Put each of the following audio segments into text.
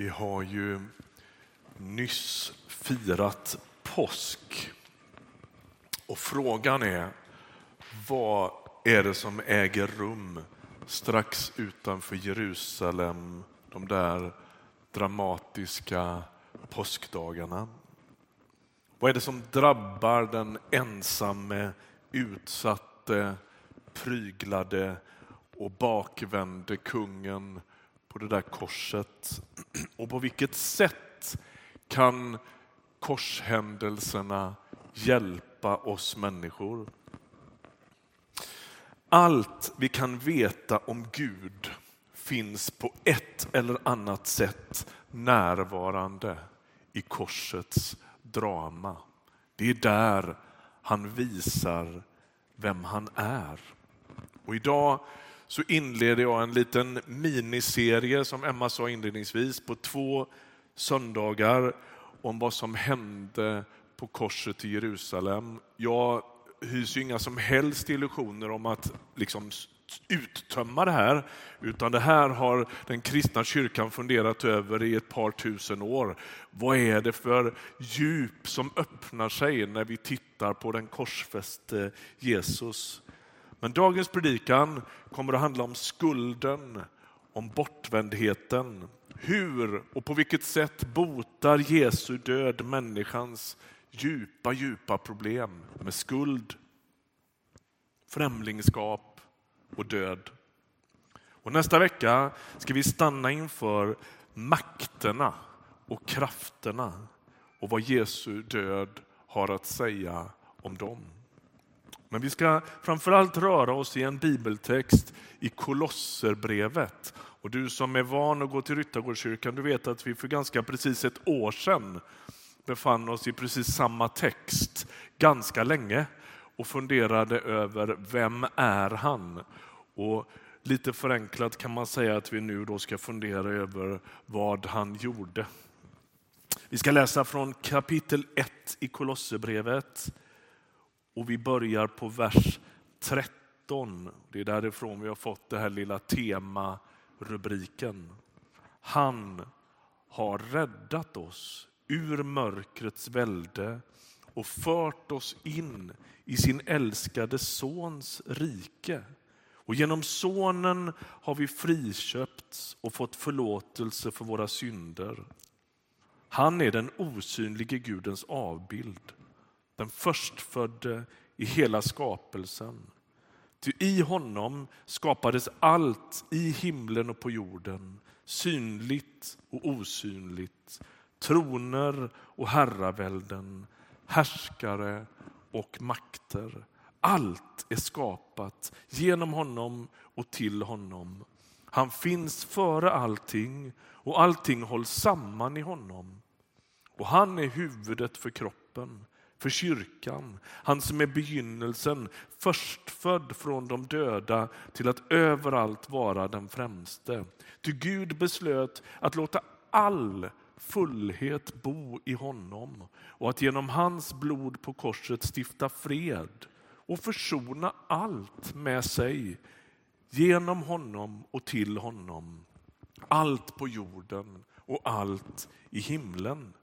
Vi har ju nyss firat påsk. Och frågan är, vad är det som äger rum strax utanför Jerusalem de där dramatiska påskdagarna? Vad är det som drabbar den ensamme, utsatte, pryglade och bakvände kungen på det där korset? Och på vilket sätt kan korshändelserna hjälpa oss människor? Allt vi kan veta om Gud finns på ett eller annat sätt närvarande i korsets drama. Det är där han visar vem han är. Och idag så inleder jag en liten miniserie, som Emma sa inledningsvis, på 2 söndagar om vad som hände på korset i Jerusalem. Jag hyser inga som helst illusioner om att uttömma det här, utan det här har den kristna kyrkan funderat över i ett par tusen år. Vad är det för djup som öppnar sig när vi tittar på den korsfäste Jesus? Men dagens predikan kommer att handla om skulden, om bortvändheten. Hur och på vilket sätt botar Jesu död människans djupa problem med skuld, främlingskap och död. Och nästa vecka ska vi stanna inför makterna och krafterna och vad Jesu död har att säga om dem. Men vi ska framförallt röra oss i en bibeltext i Kolosserbrevet. Och du som är van att gå till Ryttargårdskyrkan, du vet att vi för ganska precis ett år sedan befann oss i precis samma text ganska länge och funderade över vem är han? Och lite förenklat kan man säga att vi nu då ska fundera över vad han gjorde. Vi ska läsa från kapitel 1 i Kolosserbrevet. Och vi börjar på vers 13. Det är därifrån vi har fått det här lilla tema-rubriken. Han har räddat oss ur mörkrets välde och fört oss in i sin älskade sons rike. Och genom sonen har vi friköpts och fått förlåtelse för våra synder. Han är den osynlige Gudens avbild, den förstfödde i hela skapelsen. Ty i honom skapades allt i himlen och på jorden, synligt och osynligt, troner och herravälden, härskare och makter. Allt är skapat genom honom och till honom. Han finns före allting och allting hålls samman i honom. Och han är huvudet för kroppen, för kyrkan, han som är begynnelsen, förstfödd från de döda till att överallt vara den främste. Ty Gud beslöt att låta all fullhet bo i honom och att genom hans blod på korset stifta fred och försona allt med sig genom honom och till honom. Allt på jorden och allt i himlen.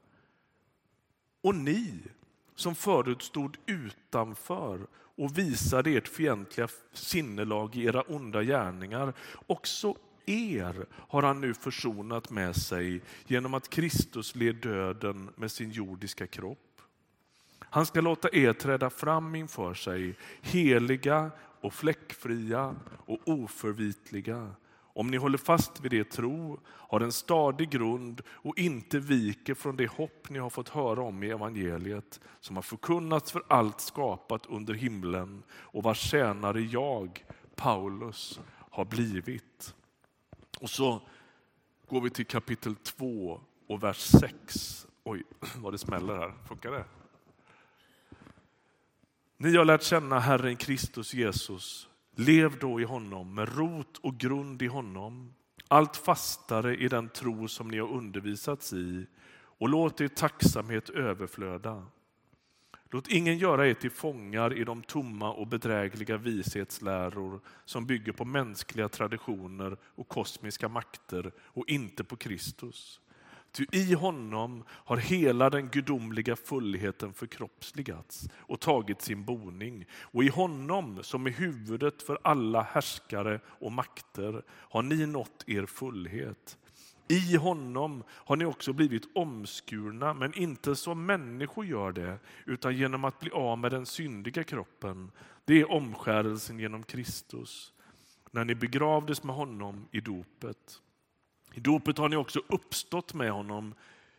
Och ni som förut stod utanför och visade ert fientliga sinnelag i era onda gärningar, också er har han nu försonat med sig genom att Kristus led döden med sin jordiska kropp. Han ska låta er träda fram inför sig, heliga och fläckfria och oförvitliga. Om ni håller fast vid det tro, har en stadig grund och inte viker från det hopp ni har fått höra om i evangeliet, som har förkunnats för allt skapat under himlen och vars tjänare jag, Paulus, har blivit. Och så går vi till kapitel 2 och vers 6. Oj, vad det smäller här. Funkar det? Ni har lärt känna Herren Kristus Jesus. Lev då i honom med rot och grund i honom, allt fastare i den tro som ni har undervisats i, och låt er tacksamhet överflöda. Låt ingen göra er till fångar i de tomma och bedrägliga vishetsläror som bygger på mänskliga traditioner och kosmiska makter och inte på Kristus. Ty i honom har hela den gudomliga fullheten förkroppsligats och tagit sin boning. Och i honom, som är huvudet för alla härskare och makter, har ni nått er fullhet. I honom har ni också blivit omskurna, men inte som människor gör det, utan genom att bli av med den syndiga kroppen. Det är omskärelsen genom Kristus, när ni begravdes med honom i dopet. I dopet har ni också uppstått med honom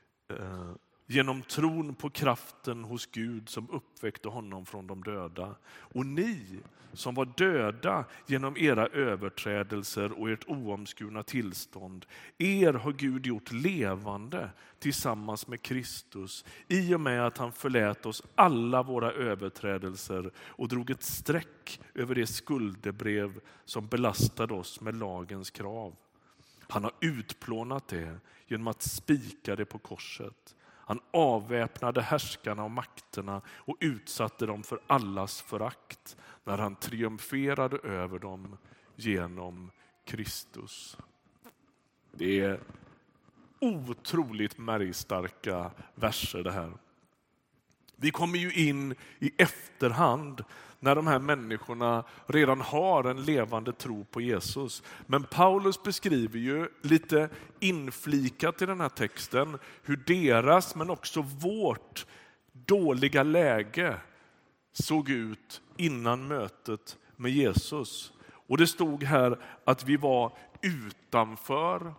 genom tron på kraften hos Gud som uppväckte honom från de döda. Och ni som var döda genom era överträdelser och ert oomskurna tillstånd, er har Gud gjort levande tillsammans med Kristus i och med att han förlät oss alla våra överträdelser och drog ett streck över det skuldebrev som belastade oss med lagens krav. Han har utplånat det genom att spika det på korset. Han avväpnade härskarna och makterna och utsatte dem för allas förakt när han triumferade över dem genom Kristus. Det är otroligt märgstarka verser det här. Vi kommer ju in i efterhand när de här människorna redan har en levande tro på Jesus. Men Paulus beskriver ju lite inflikat i den här texten hur deras, men också vårt dåliga läge såg ut innan mötet med Jesus. Och det stod här att vi var utanför,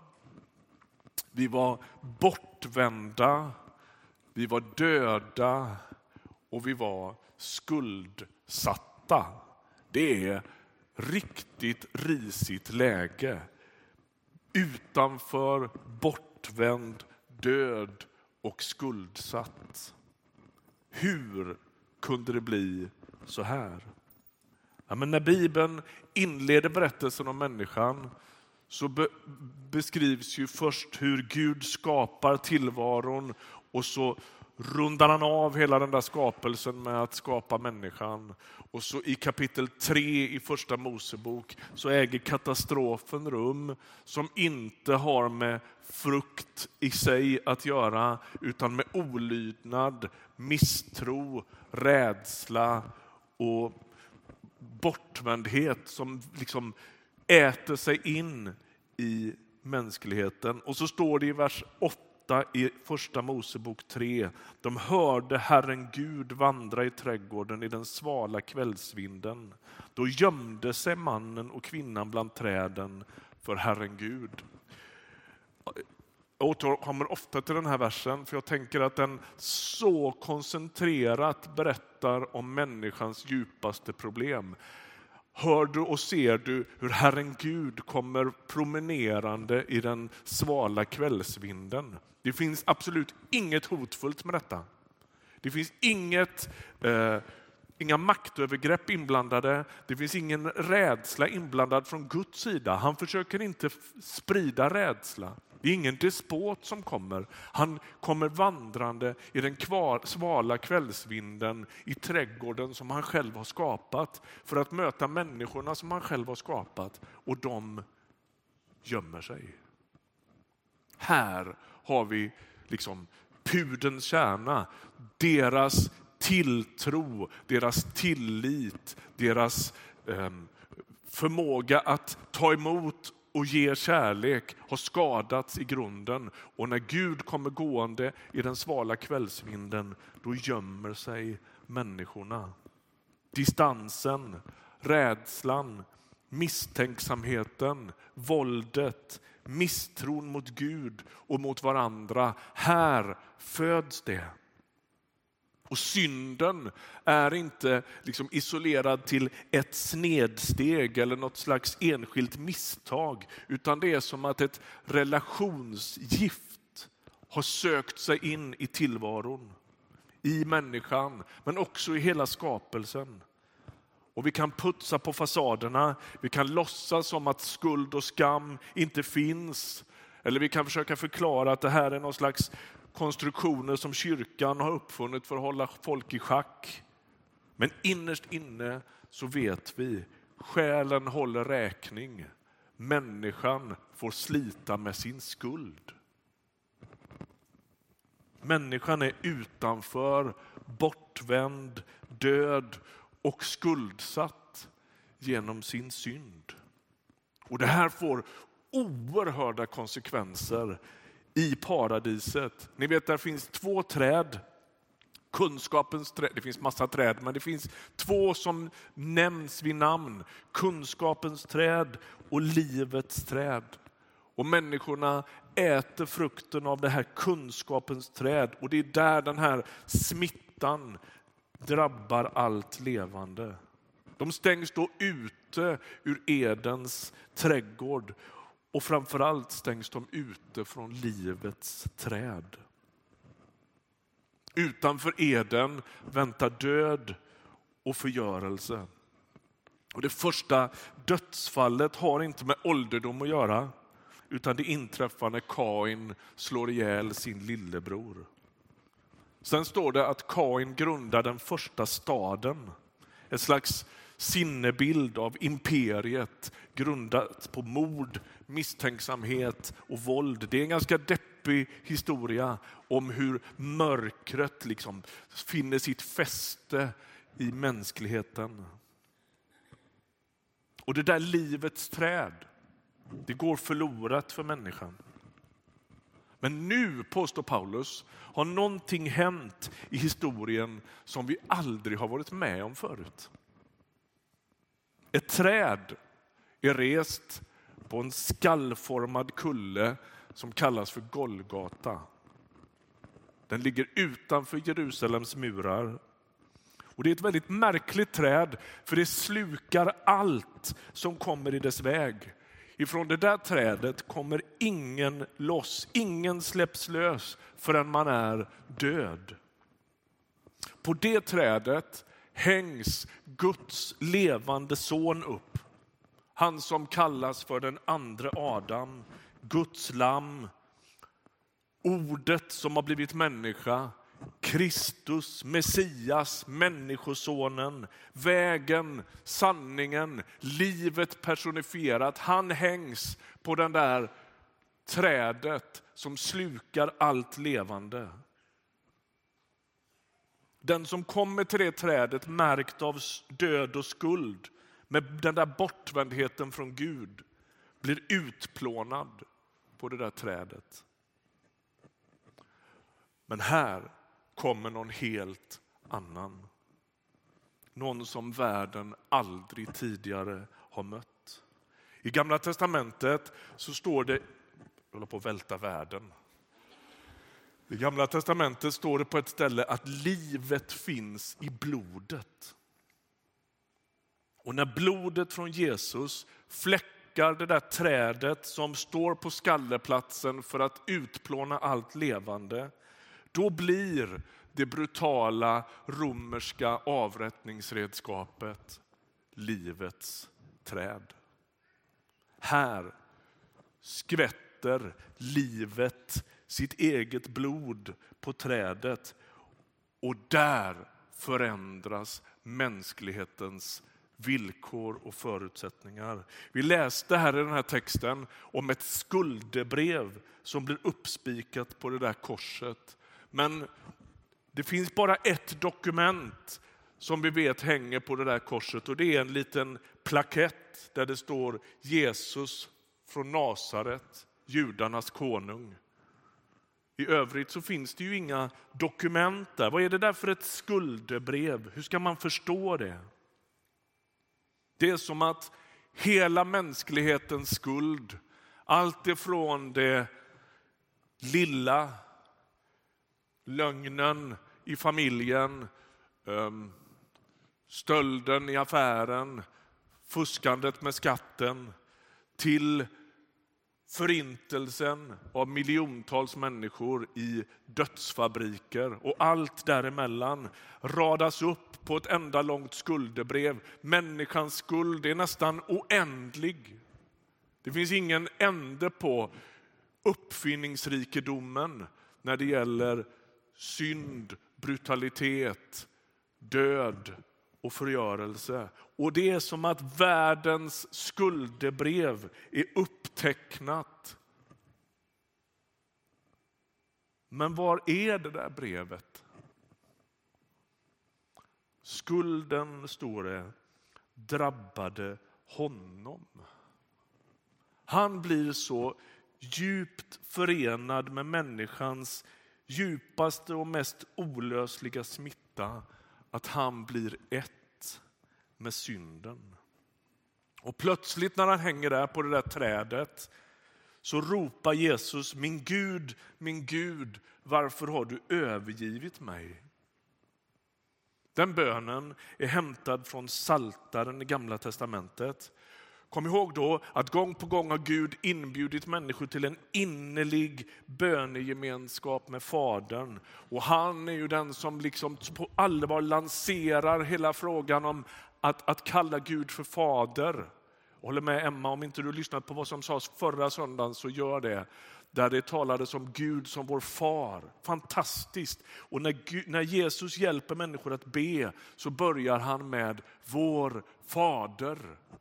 vi var bortvända, vi var döda och vi var skuldsatta. Det är riktigt risigt läge. Utanför, bortvänd, död och skuldsatt. Hur kunde det bli så här? Ja, men när Bibeln inleder berättelsen om människan så beskrivs ju först hur Gud skapar tillvaron och så rundar han av hela den där skapelsen med att skapa människan. Och så i kapitel 3 i första Mosebok så äger katastrofen rum som inte har med frukt i sig att göra utan med olydnad, misstro, rädsla och bortvändhet som liksom äter sig in i mänskligheten. Och så står det i vers 8 i första Mosebok 3. De hörde Herren Gud vandra i trädgården i den svala kvällsvinden. Då gömde sig mannen och kvinnan bland träden för Herren Gud. Jag återkommer ofta till den här versen för jag tänker att den så koncentrerat berättar om människans djupaste problem. Hör du och ser du hur Herren Gud kommer promenerande i den svala kvällsvinden. Det finns absolut inget hotfullt med detta. Det finns inga maktövergrepp inblandade. Det finns ingen rädsla inblandad från Guds sida. Han försöker inte sprida rädsla. Det är ingen despot som kommer. Han kommer vandrande i den svala kvällsvinden i trädgården som han själv har skapat för att möta människorna som han själv har skapat och de gömmer sig. Här har vi liksom pudelns kärna, deras tilltro, deras tillit, deras förmåga att ta emot och ge kärlek har skadats i grunden. Och när Gud kommer gående i den svala kvällsvinden, då gömmer sig människorna. Distansen, rädslan, misstänksamheten, våldet, misstron mot Gud och mot varandra. Här föds det. Och synden är inte liksom isolerad till ett snedsteg eller något slags enskilt misstag, utan det är som att ett relationsgift har sökt sig in i tillvaron, i människan, men också i hela skapelsen. Och vi kan putsa på fasaderna, vi kan låtsas som att skuld och skam inte finns, eller vi kan försöka förklara att det här är någon slags konstruktioner som kyrkan har uppfunnit för att hålla folk i schack. Men innerst inne så vet vi, själen håller räkning. Människan får slita med sin skuld. Människan är utanför, bortvänd, död och skuldsatt genom sin synd. Och det här får oerhörda konsekvenser i paradiset. Ni vet, där finns 2 träd. Kunskapens träd, det finns massa träd, men det finns 2 som nämns vid namn. Kunskapens träd och livets träd. Och människorna äter frukten av det här kunskapens träd. Och det är där den här smittan drabbar allt levande. De stängs då ute ur Edens trädgård. Och framförallt stängs de ute från livets träd. Utanför Eden väntar död och förgörelse. Och det första dödsfallet har inte med ålderdom att göra, utan det inträffar när Kain slår ihjäl sin lillebror. Sen står det att Kain grundar den första staden. En slags sinnebild av imperiet grundat på mord, misstänksamhet och våld. Det är en ganska deppig historia om hur mörkret liksom finner sitt fäste i mänskligheten. Och det där livets träd, det går förlorat för människan. Men nu, påstår Paulus, har någonting hänt i historien som vi aldrig har varit med om förut. Ett träd är rest på en skallformad kulle som kallas för Golgata. Den ligger utanför Jerusalems murar. Och det är ett väldigt märkligt träd, för det slukar allt som kommer i dess väg. Ifrån det där trädet kommer ingen loss, ingen släpps lös förrän man är död. På det trädet hängs Guds levande son upp. Han som kallas för den andra Adam, Guds lamm, ordet som har blivit människa, Kristus, Messias, människosonen, vägen, sanningen, livet personifierat. Han hängs på den där trädet som slukar allt levande. Den som kommer till det trädet märkt av död och skuld, med den där bortvändheten från Gud, blir utplånad på det där trädet. Men här kommer någon helt annan. Någon som världen aldrig tidigare har mött. I Gamla testamentet så står det, jag håller på att välta världen. I Gamla testamentet står det på ett ställe att livet finns i blodet. Och när blodet från Jesus fläckar det där trädet som står på skalleplatsen för att utplåna allt levande, då blir det brutala romerska avrättningsredskapet livets träd. Här skvätter livet sitt eget blod på trädet, och där förändras mänsklighetens villkor och förutsättningar. Vi läste här i den här texten om ett skuldebrev som blir uppspikat på det där korset. Men det finns bara ett dokument som vi vet hänger på det där korset, och det är en liten plakett där det står Jesus från Nasaret, judarnas konung. I övrigt så finns det ju inga dokument där. Vad är det där för ett skuldebrev? Hur ska man förstå det? Det är som att hela mänsklighetens skuld, allt ifrån det lilla, lögnen i familjen, stölden i affären, fuskandet med skatten, till förintelsen av miljontals människor i dödsfabriker och allt däremellan radas upp på ett enda långt skuldebrev. Människans skuld är nästan oändlig. Det finns ingen ände på uppfinningsrikedomen när det gäller synd, brutalitet, död och förgörelse. Och det är som att världens skuldebrev är upptecknat Men var är det där brevet? Skulden, står det, drabbade honom. Han blir så djupt förenad med människans djupaste och mest olösliga smitta att han blir ett med synden. Och plötsligt när han hänger där på det där trädet så ropar Jesus: min Gud, varför har du övergivit mig? Den bönen är hämtad från Psaltaren i Gamla testamentet. Kom ihåg då att gång på gång har Gud inbjudit människor till en innerlig bönegemenskap med Fadern. Och han är ju den som liksom på allvar lanserar hela frågan om att kalla Gud för Fader. Jag håller med Emma, om inte du lyssnat på vad som sades förra söndagen så gör det. Där det talades om Gud som vår far. Fantastiskt. Och när Jesus hjälper människor att be så börjar han med vår Fader.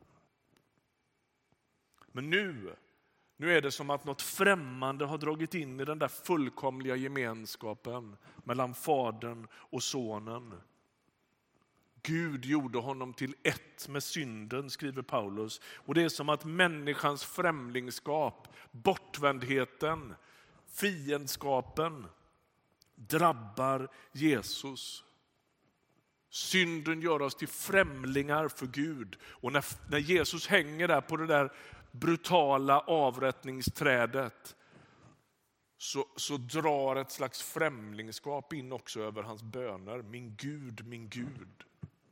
Men nu är det som att något främmande har dragit in i den där fullkomliga gemenskapen mellan Fadern och Sonen. Gud gjorde honom till ett med synden, skriver Paulus. Och det är som att människans främlingskap, bortvändheten, fiendskapen drabbar Jesus. Synden gör oss till främlingar för Gud. Och när Jesus hänger där på det där brutala avrättningsträdet så drar ett slags främlingskap in också över hans böner. Min Gud, min Gud.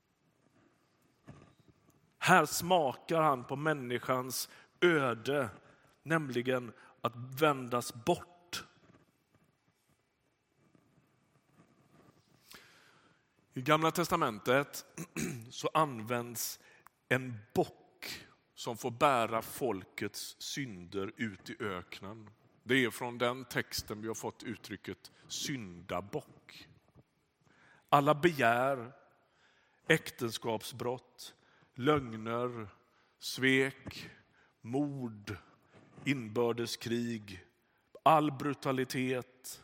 Här smakar han på människans öde, nämligen att vändas bort. I Gamla testamentet så används en bock som får bära folkets synder ut i öknen. Det är från den texten vi har fått uttrycket syndabock. Alla begär, äktenskapsbrott, lögner, svek, mord, inbördeskrig, all brutalitet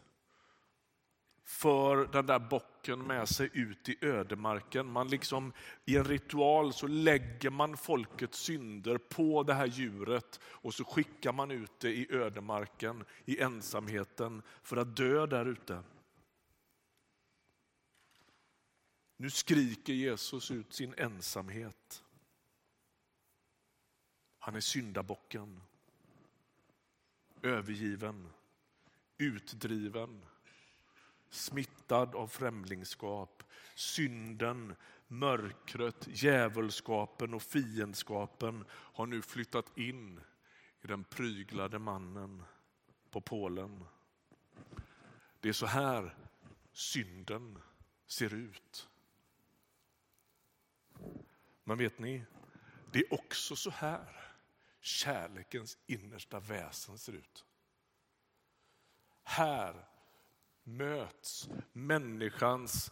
för den där bocken med sig ut i ödemarken. Man liksom, i en ritual så lägger man folkets synder på det här djuret och så skickar man ut det i ödemarken, i ensamheten, för att dö där ute. Nu skriker Jesus ut sin ensamhet. Han är syndabocken, övergiven, utdriven, smittad av främlingskap. Synden, mörkret, djävulskapen och fiendskapen har nu flyttat in i den pryglade mannen på pålen. Det är så här synden ser ut. Men vet ni, det är också så här kärlekens innersta väsen ser ut. Här möts människans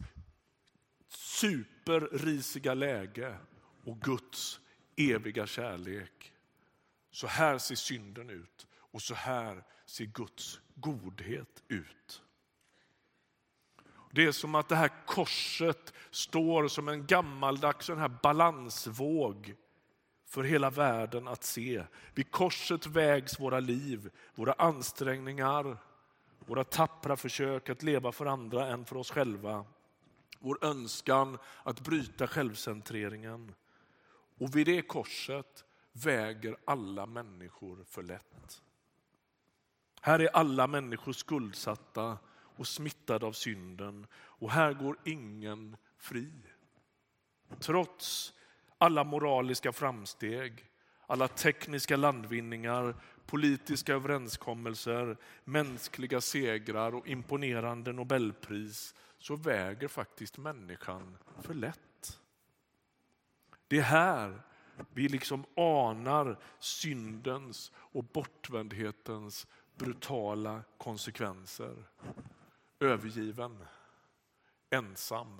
superrisiga läge och Guds eviga kärlek. Så här ser synden ut och så här ser Guds godhet ut. Det är som att det här korset står som en gammaldags sån här balansvåg för hela världen att se. Vid korset vägs våra liv, våra ansträngningar, våra tappra försök att leva för andra än för oss själva. Vår önskan att bryta självcentreringen. Och vid det korset väger alla människor för lätt. Här är alla människor skuldsatta och smittade av synden. Och här går ingen fri. Trots alla moraliska framsteg, alla tekniska landvinningar, politiska överenskommelser, mänskliga segrar och imponerande Nobelpris, så väger faktiskt människan för lätt. Det är här vi liksom anar syndens och bortvändhetens brutala konsekvenser. Övergiven, ensam.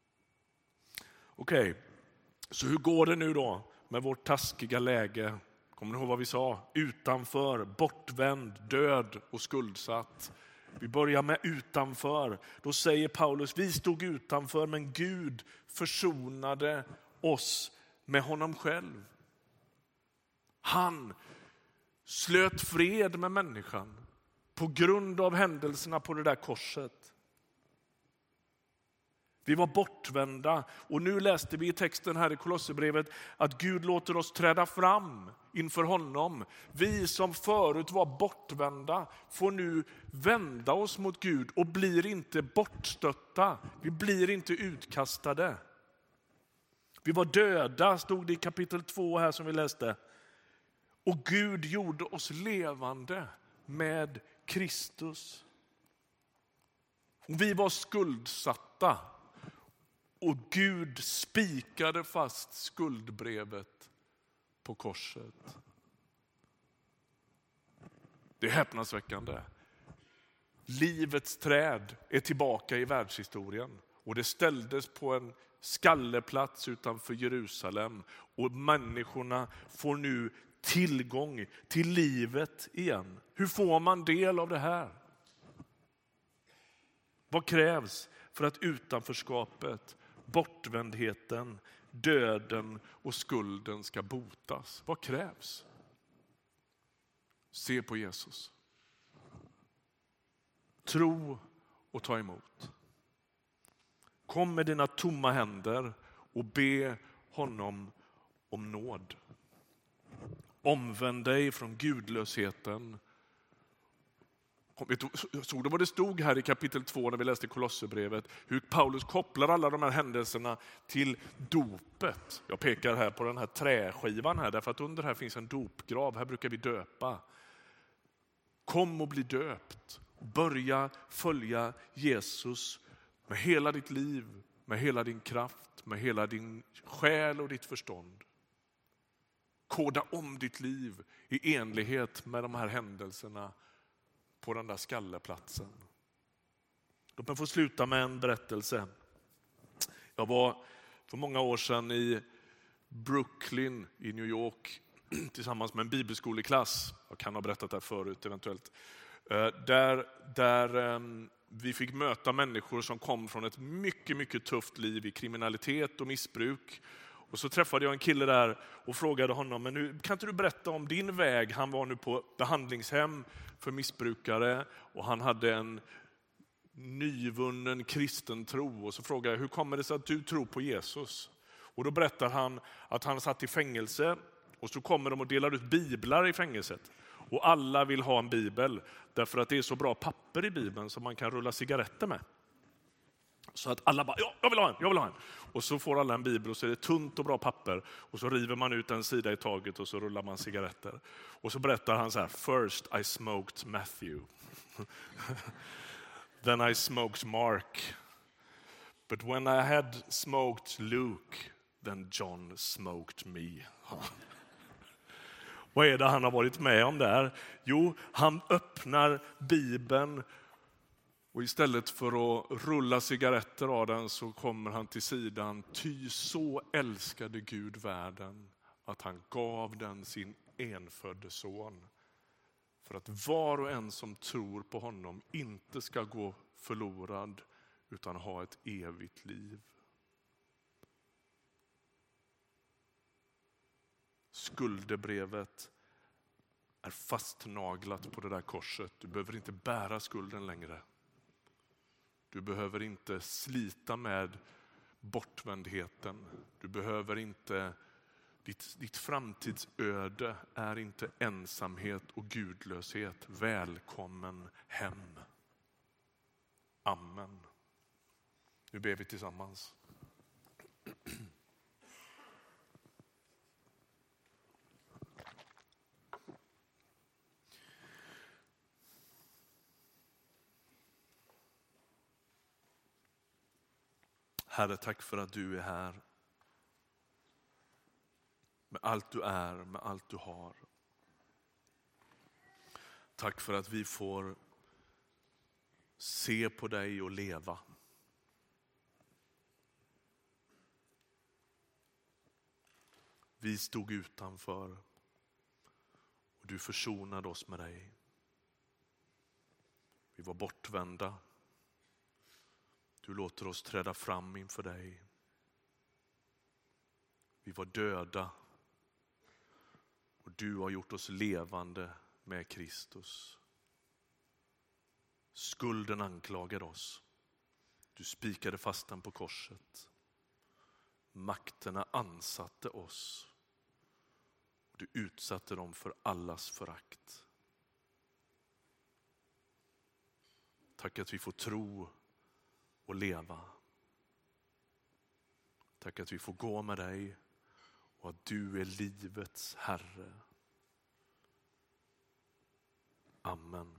Okej, så hur går det nu då med vårt taskiga läge? Kommer ni ihåg vad vi sa? Utanför, bortvänd, död och skuldsatt. Vi börjar med utanför. Då säger Paulus, vi stod utanför men Gud försonade oss med honom själv. Han slöt fred med människan på grund av händelserna på det där korset. Vi var bortvända och nu läste vi i texten här i Kolosserbrevet att Gud låter oss träda fram inför honom. Vi som förut var bortvända får nu vända oss mot Gud och blir inte bortstötta. Vi blir inte utkastade. Vi var döda, stod det i kapitel 2 här som vi läste. Och Gud gjorde oss levande med Kristus. Vi var skuldsatta. Och Gud spikade fast skuldbrevet på korset. Det är häpnadsväckande. Livets träd är tillbaka i världshistorien. Och det ställdes på en skalleplats utanför Jerusalem. Och människorna får nu tillgång till livet igen. Hur får man del av det här? Vad krävs för att utanförskapet, bortvändheten, döden och skulden ska botas? Vad krävs? Se på Jesus. Tro och ta emot. Kom med dina tomma händer och be honom om nåd. Omvänd dig från gudlösheten. Såg du vad det stod här i kapitel 2 när vi läste Kolosserbrevet? Hur Paulus kopplar alla de här händelserna till dopet. Jag pekar här på den här träskivan här därför att under här finns en dopgrav. Här brukar vi döpa. Kom och bli döpt. Börja följa Jesus med hela ditt liv, med hela din kraft, med hela din själ och ditt förstånd. Koda om ditt liv i enlighet med de här händelserna på den där skalleplatsen. Låt mig få sluta med en berättelse. Jag var för många år sedan i Brooklyn i New York tillsammans med en bibelskoleklass. Jag kan ha berättat det här förut eventuellt. Där vi fick möta människor som kom från ett mycket, mycket tufft liv i kriminalitet och missbruk. Och så träffade jag en kille där och frågade honom, men nu, kan inte du berätta om din väg? Han var nu på behandlingshem för missbrukare och han hade en nyvunnen kristen tro. Och så frågade jag, hur kommer det sig att du tror på Jesus? Och då berättar han att han satt i fängelse och så kommer de och delar ut biblar i fängelset. Och alla vill ha en bibel därför att det är så bra papper i bibeln som man kan rulla cigaretter med. Så att alla bara, ja, jag vill ha en. Och så får alla en bibel och så är det tunt och bra papper. Och så river man ut en sida i taget och så rullar man cigaretter. Och så berättar han så här, first I smoked Matthew. Then I smoked Mark. But when I had smoked Luke, then John smoked me. Vad är det han har varit med om där? Jo, han öppnar Bibeln och istället för att rulla cigaretter av den så kommer han till sidan. Ty så älskade Gud världen att han gav den sin enfödde son. För att var och en som tror på honom inte ska gå förlorad utan ha ett evigt liv. Skuldebrevet är fastnaglat på det där korset. Du behöver inte bära skulden längre. Du behöver inte slita med bortvändheten. Du behöver inte, ditt framtidsöde är inte ensamhet och gudlöshet. Välkommen hem. Amen. Nu ber vi tillsammans. Herre, tack för att du är här. Med allt du är, med allt du har. Tack för att vi får se på dig och leva. Vi stod utanför, Du försonade oss med dig. Vi var bortvända. Du låter oss träda fram inför dig. Vi var döda och du har gjort oss levande med Kristus. Skulden anklagade oss. Du spikade fast den på korset. Makterna ansatte oss. Du utsatte dem för allas förakt. Tack att vi får tro och leva. Tack att vi får gå med dig och att du är livets Herre. Amen.